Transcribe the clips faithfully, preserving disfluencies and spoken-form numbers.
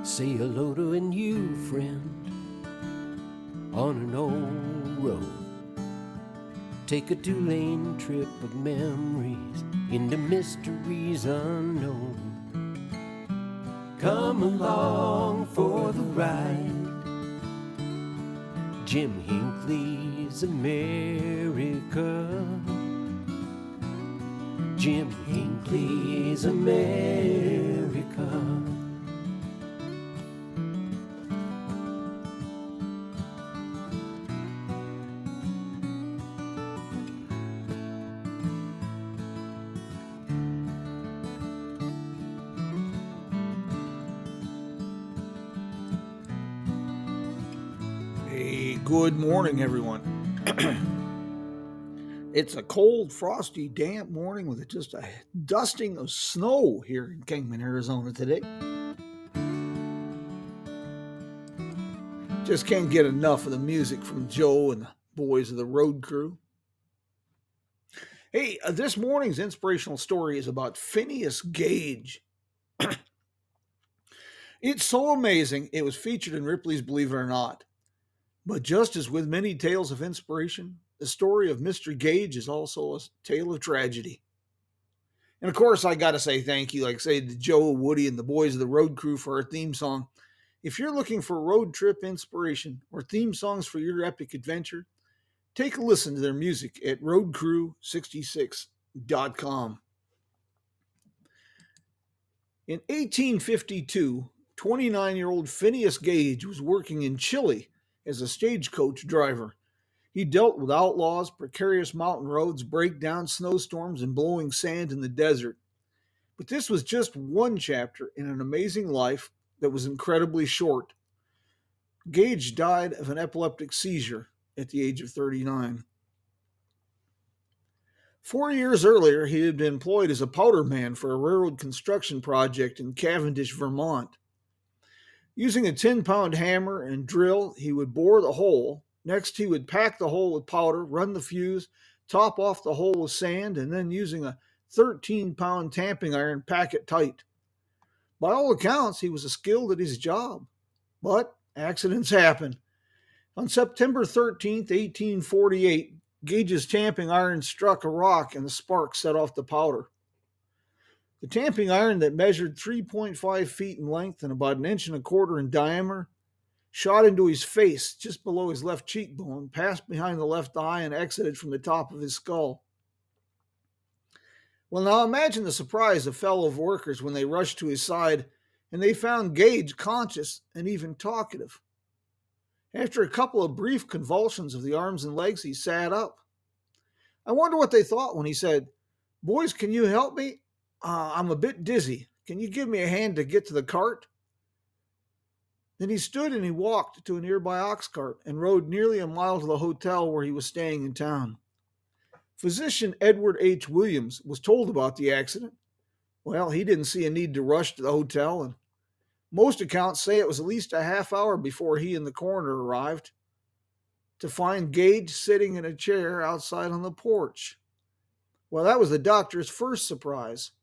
Say hello to a new friend on an old road. Take a two-lane trip of memories into mysteries unknown. Come along for the ride. Jim Hinckley's America. Jim Hinckley's America. Good morning, everyone. It's a cold, frosty, damp morning with just a dusting of snow here in Kingman, Arizona today. Just can't get enough of the music from Joe and the boys of the road crew. Hey, uh, this morning's inspirational story is about Phineas Gage. It's so amazing it was featured in Ripley's Believe It or Not. But just as with many tales of inspiration, the story of Mister Gage is also a tale of tragedy. And of course, I got to say thank you, like say to Joe, Woody, and the boys of the road crew for our theme song. If you're looking for road trip inspiration or theme songs for your epic adventure, take a listen to their music at road crew sixty-six dot com. In eighteen fifty-two, twenty-nine-year-old Phineas Gage was working in Chile as a stagecoach driver. He dealt with outlaws, precarious mountain roads, breakdown snowstorms, and blowing sand in the desert. But this was just one chapter in an amazing life that was incredibly short. Gage died of an epileptic seizure at the age of thirty-nine. Four years earlier, he had been employed as a powder man for a railroad construction project in Cavendish, Vermont. Using a ten-pound hammer and drill, he would bore the hole. Next, he would pack the hole with powder, run the fuse, top off the hole with sand, and then using a thirteen-pound tamping iron, pack it tight. By all accounts, he was skilled at his job. But accidents happen. On September thirteenth, eighteen forty-eight, Gage's tamping iron struck a rock and the spark set off the powder. The tamping iron that measured three point five feet in length and about an inch and a quarter in diameter shot into his face just below his left cheekbone, passed behind the left eye, and exited from the top of his skull. Well, now imagine the surprise of fellow workers when they rushed to his side and they found Gage conscious and even talkative. After a couple of brief convulsions of the arms and legs, he sat up. I wonder what they thought when he said, "Boys, can you help me? Uh, I'm a bit dizzy. Can you give me a hand to get to the cart?" Then he stood and he walked to a nearby ox cart and rode nearly a mile to the hotel where he was staying in town. Physician Edward H. Williams was told about the accident. Well, he didn't see a need to rush to the hotel, and most accounts say it was at least a half hour before he and the coroner arrived to find Gage sitting in a chair outside on the porch. Well, that was the doctor's first surprise.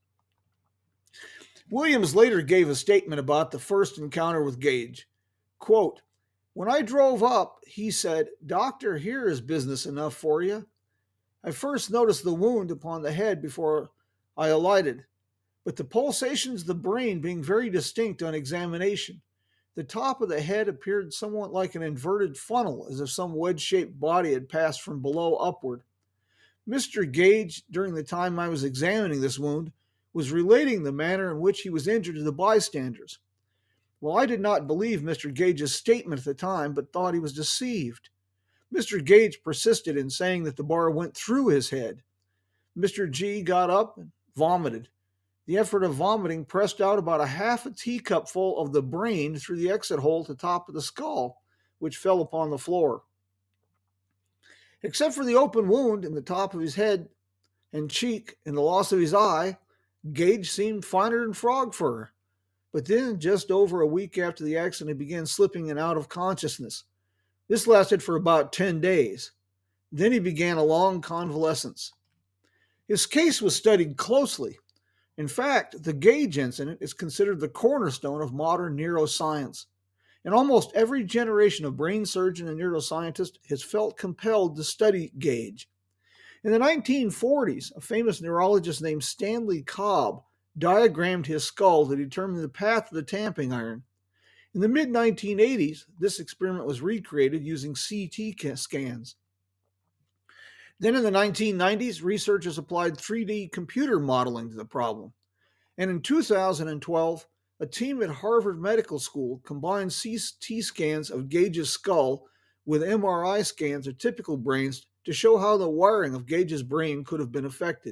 Williams later gave a statement about the first encounter with Gage. Quote, "When I drove up, he said, 'Doctor, here is business enough for you.' I first noticed the wound upon the head before I alighted, but the pulsations of the brain being very distinct on examination. The top of the head appeared somewhat like an inverted funnel, as if some wedge-shaped body had passed from below upward. Mister Gage, during the time I was examining this wound, was relating the manner in which he was injured to the bystanders. Well, I did not believe Mister Gage's statement at the time, but thought he was deceived. Mister Gage persisted in saying that the bar went through his head. Mister G got up and vomited. The effort of vomiting pressed out about a half a teacup full of the brain through the exit hole at the top of the skull, which fell upon the floor. Except for the open wound in the top of his head and cheek and the loss of his eye, Gage seemed finer than frog fur. But then, just over a week after the accident, he began slipping in and out of consciousness. This lasted for about ten days. Then he began a long convalescence. His case was studied closely, In fact, the Gage incident is considered the cornerstone of modern neuroscience. And almost every generation of brain surgeon and neuroscientist has felt compelled to study Gage. In the nineteen forties, a famous neurologist named Stanley Cobb diagrammed his skull to determine the path of the tamping iron. In the mid nineteen eighties, this experiment was recreated using C T scans. Then in the nineteen nineties, researchers applied three D computer modeling to the problem. And in two thousand twelve, a team at Harvard Medical School combined C T scans of Gage's skull with M R I scans of typical brains to show how the wiring of Gage's brain could have been affected.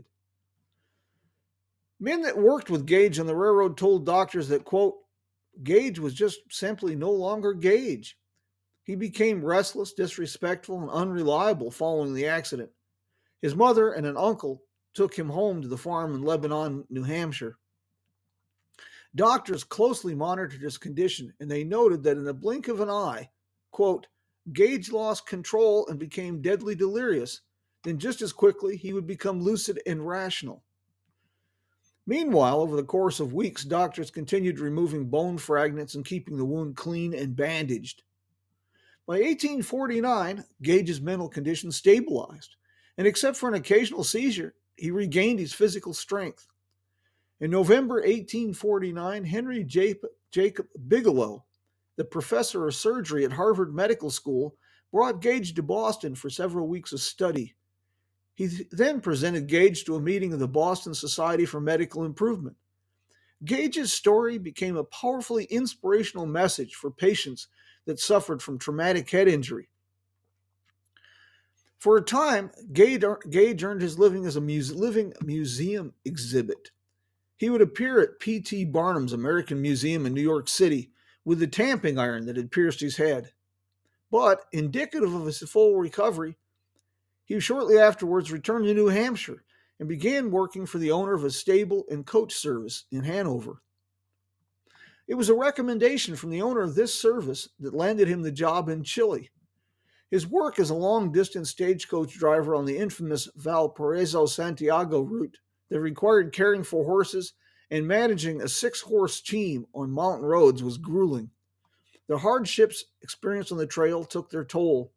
Men that worked with Gage on the railroad told doctors that, quote, Gage was just simply no longer Gage. He became restless, disrespectful, and unreliable following the accident. His mother and an uncle took him home to the farm in Lebanon, New Hampshire. Doctors closely monitored his condition, and they noted that in the blink of an eye, quote, Gage lost control and became deadly delirious. Then just as quickly, he would become lucid and rational. Meanwhile, over the course of weeks, doctors continued removing bone fragments and keeping the wound clean and bandaged. By eighteen forty-nine, Gage's mental condition stabilized, and except for an occasional seizure, he regained his physical strength. In November eighteen forty-nine, Henry Jacob Bigelow, the professor of surgery at Harvard Medical School, brought Gage to Boston for several weeks of study. He then presented Gage to a meeting of the Boston Society for Medical Improvement. Gage's story became a powerfully inspirational message for patients that suffered from traumatic head injury. For a time, Gage earned his living as a muse- living museum exhibit. He would appear at P T Barnum's American Museum in New York City with the tamping iron that had pierced his head. But, indicative of his full recovery, he shortly afterwards returned to New Hampshire and began working for the owner of a stable and coach service in Hanover. It was a recommendation from the owner of this service that landed him the job in Chile. His work as a long-distance stagecoach driver on the infamous Valparaiso-Santiago route that required caring for horses and managing a six-horse team on mountain roads was grueling. The hardships experienced on the trail took their toll.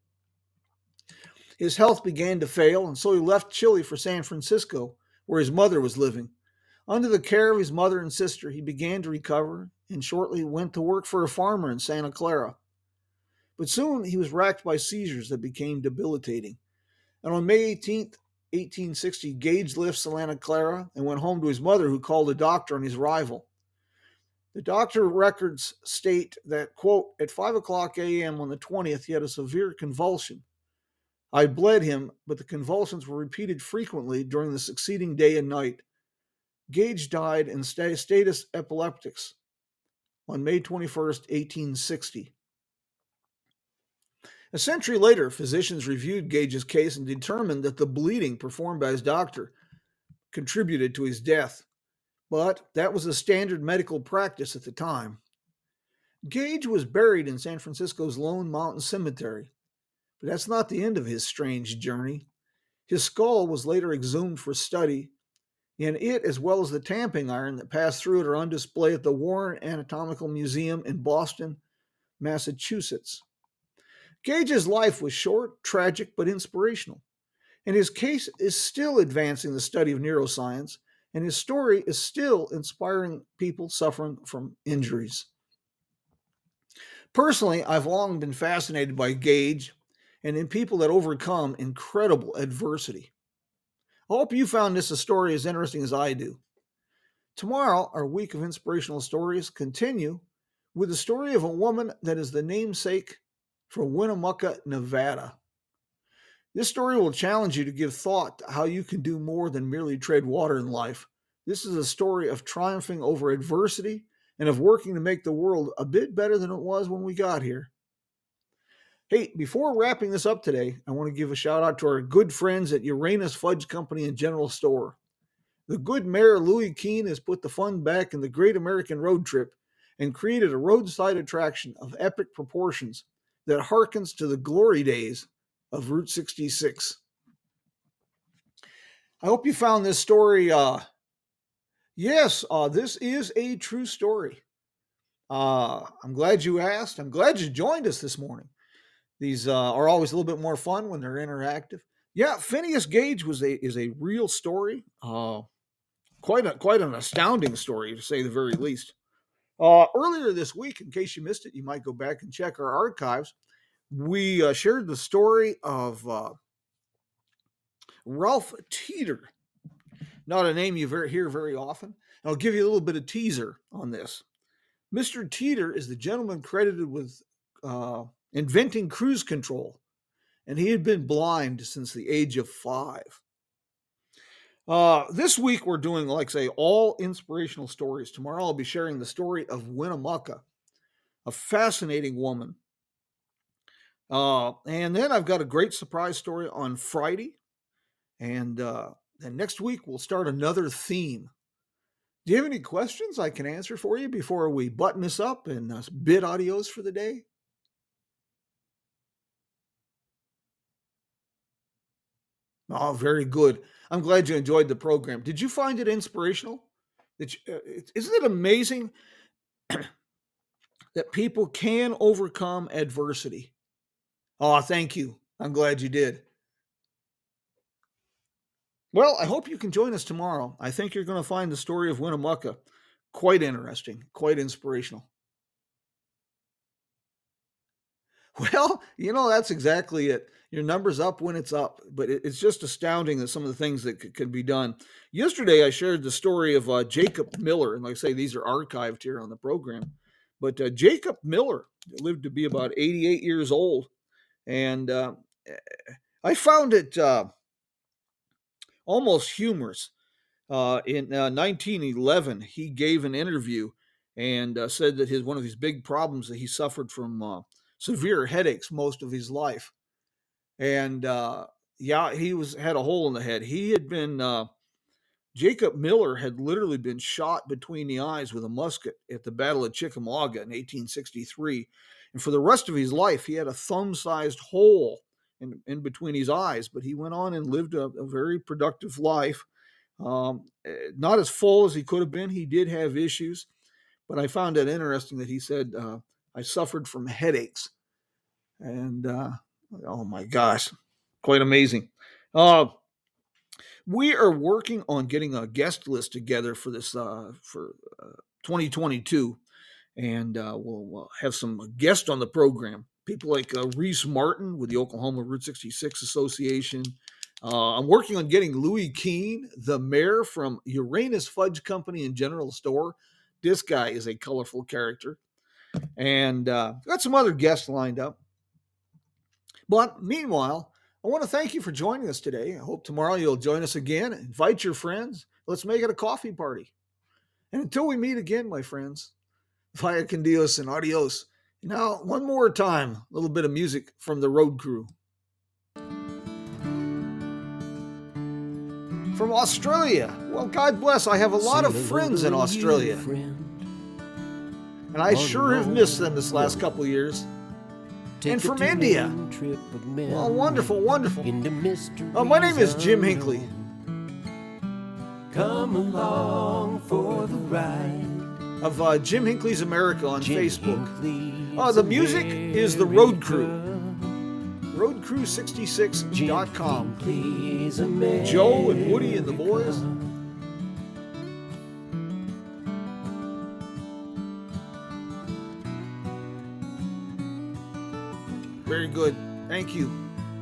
His health began to fail, and so he left Chile for San Francisco, where his mother was living. Under the care of his mother and sister, he began to recover and shortly went to work for a farmer in Santa Clara. But soon he was racked by seizures that became debilitating. And on May eighteenth, eighteen sixty, Gage left Santa Clara and went home to his mother, who called a doctor on his arrival. The doctor records state that, quote, at five o'clock a.m. on the twentieth, he had a severe convulsion. I bled him, but the convulsions were repeated frequently during the succeeding day and night. Gage died in status epilepticus on May twenty-first, eighteen sixty. A century later, physicians reviewed Gage's case and determined that the bleeding performed by his doctor contributed to his death. But that was a standard medical practice at the time. Gage was buried in San Francisco's Lone Mountain Cemetery. But that's not the end of his strange journey. His skull was later exhumed for study, and it, as well as the tamping iron that passed through it, are on display at the Warren Anatomical Museum in Boston, Massachusetts. Gage's life was short, tragic, but inspirational, and his case is still advancing the study of neuroscience, and his story is still inspiring people suffering from injuries. Personally, I've long been fascinated by Gage and in people that overcome incredible adversity. I hope you found this a story as interesting as I do. Tomorrow, our week of inspirational stories continue with the story of a woman that is the namesake for Winnemucca, Nevada. This story will challenge you to give thought to how you can do more than merely tread water in life. This is a story of triumphing over adversity and of working to make the world a bit better than it was when we got here. Hey, before wrapping this up today, I want to give a shout out to our good friends at Uranus Fudge Company and General Store. The good Mayor Louis Keene has put the fun back in the Great American Road Trip and created a roadside attraction of epic proportions that harkens to the glory days of Route sixty-six. I hope you found this story uh, Yes, uh, this is a true story. Uh, I'm glad you asked. I'm glad you joined us this morning. These uh, are always a little bit more fun when they're interactive. Yeah, Phineas Gage was a is a real story. Uh, quite a quite an astounding story to say the very least. Uh, earlier this week, in case you missed it, you might go back and check our archives. We uh, shared the story of uh, Ralph Teeter. Not a name you very, hear very often. And I'll give you a little bit of teaser on this. Mister Teeter is the gentleman credited with uh, inventing cruise control, and he had been blind since the age of five. Uh, this week, we're doing, like say, all inspirational stories. Tomorrow, I'll be sharing the story of Winnemucca, a fascinating woman. Uh, and then I've got a great surprise story on Friday. And uh, then next week, we'll start another theme. Do you have any questions I can answer for you before we button this up and uh, bid adios for the day? Oh, very good. I'm glad you enjoyed the program. Did you find it inspirational? Did you, uh, isn't it amazing that people can overcome adversity? Oh, thank you. I'm glad you did. Well, I hope you can join us tomorrow. I think you're going to find the story of Winnemucca quite interesting, quite inspirational. Well, you know, that's exactly it. Your number's up when it's up, but it, it's just astounding that some of the things that c- can be done. Yesterday, I shared the story of uh, Jacob Miller, and like I say, these are archived here on the program. But uh, Jacob Miller lived to be about eighty-eight years old, and uh, I found it uh, almost humorous. Uh, in uh, nineteen eleven, he gave an interview and uh, said that his one of his big problems that he suffered from uh, severe headaches most of his life. And uh, yeah, he was had a hole in the head. He had been uh, Jacob Miller had literally been shot between the eyes with a musket at the Battle of Chickamauga in eighteen sixty-three, and for the rest of his life, he had a thumb-sized hole in, in between his eyes. But he went on and lived a, a very productive life. Um, eh, not as full as he could have been. He did have issues, but I found it interesting that he said, uh, "I suffered from headaches," and uh, oh my gosh, quite amazing. Uh, we are working on getting a guest list together for this uh, for uh, twenty twenty-two, and uh, we'll uh, have some guests on the program. People like uh, Reese Martin with the Oklahoma Route sixty-six Association. Uh, I'm working on getting Louis Keene, the mayor from Uranus Fudge Company and General Store. This guy is a colorful character. And uh, got some other guests lined up. But meanwhile, I want to thank you for joining us today. I hope tomorrow you'll join us again. Invite your friends. Let's make it a coffee party. And until we meet again, my friends, via con Dios and adios. Now, one more time, a little bit of music from the road crew. From Australia. Well, God bless. I have a lot of friends in Australia. And I sure have missed them this last couple of years. And from India. Oh, wonderful, wonderful. Oh, my name is Jim Hinckley. Come along for the ride of uh, Jim Hinckley's America on Jim Facebook. Hinckley's Uh, the music is the Road Crew. America. road crew sixty-six dot com. Hinckley's America. Joe and Woody and the boys. Very good. Thank you.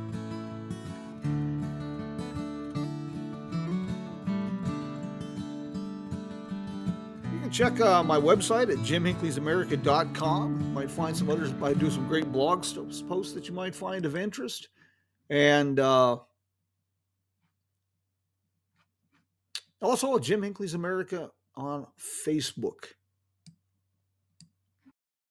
You can check uh, my website at jim hinckley's america dot com. You might find some others. I do some great blog posts that you might find of interest. And uh, also Jim Hinckley's America on Facebook.